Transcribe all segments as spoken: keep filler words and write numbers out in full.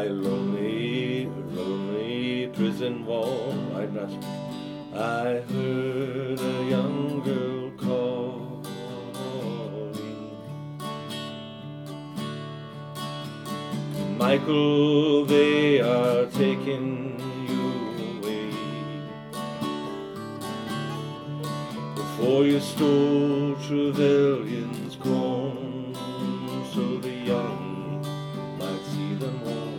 by lonely, lonely prison wall. I'm not. I heard a young girl calling. Michael, they are taking you away. Before you stole Trevelyan's corn, so the young might see them all.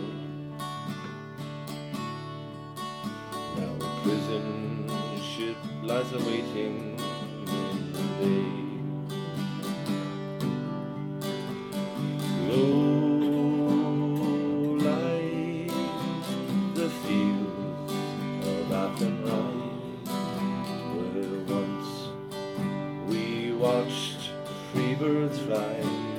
Now a prison ship lies awaiting in the bay. Low lies the fields of Athenry, where once we watched free birds fly.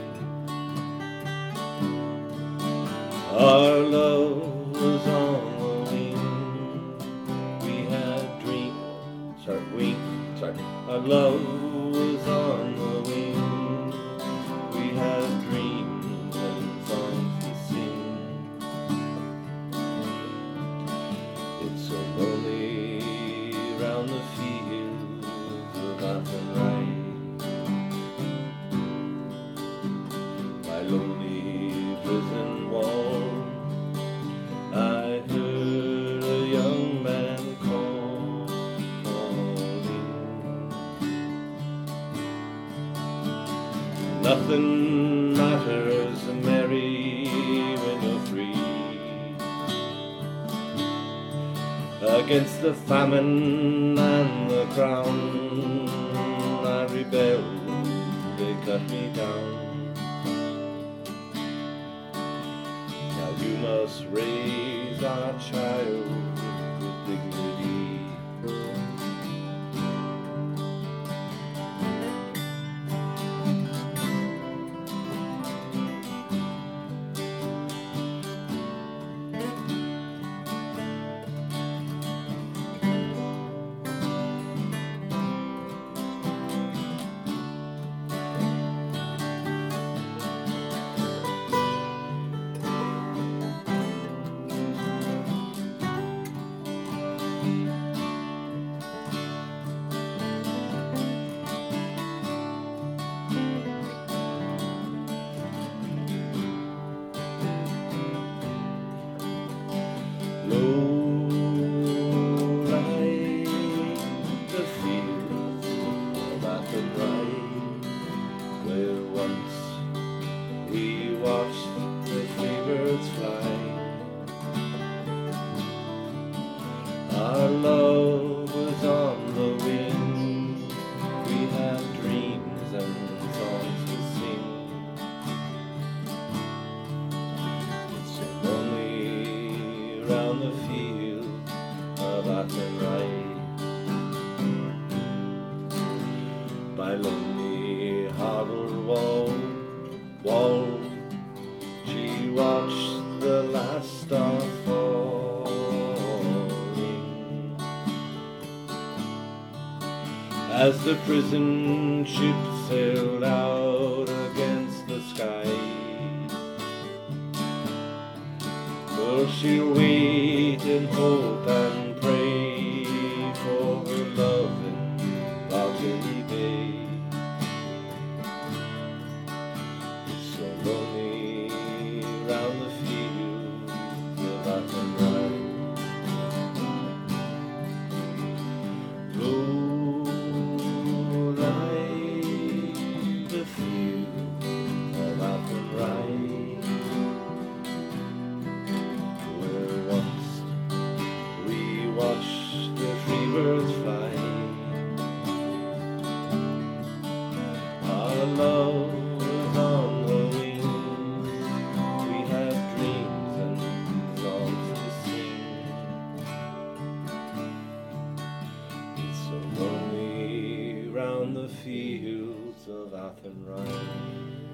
Our love was on the wing. We had dreams. Sorry, we. Sorry. Our love was on the wing. We had dreams and songs to sing. It's so lonely round the fields of Athenry. My lonely prison wall, I heard a young man calling. Nothing matters, Mary, when you're free. Against the famine and the crown, I rebelled, they cut me down. You must raise our child with dignity. Low lie the fields of Athenry, where once we watched the free birds fly. Our love was on the wing. We had dreams and songs to sing. It's so lonely round the field of Athenry. By lonely harbour wall, wall, she watched the last star falling. As the prison ship sailed out against the sky, for she'll wait and hope and pray for her love in Locksley Bay. It's so lonely round the fields of Athenry. Low lie the fields of Athenry, watch the free birds fly. Our love was on the wing. We had dreams and songs to sing. It's so lonely round the fields of Athenry.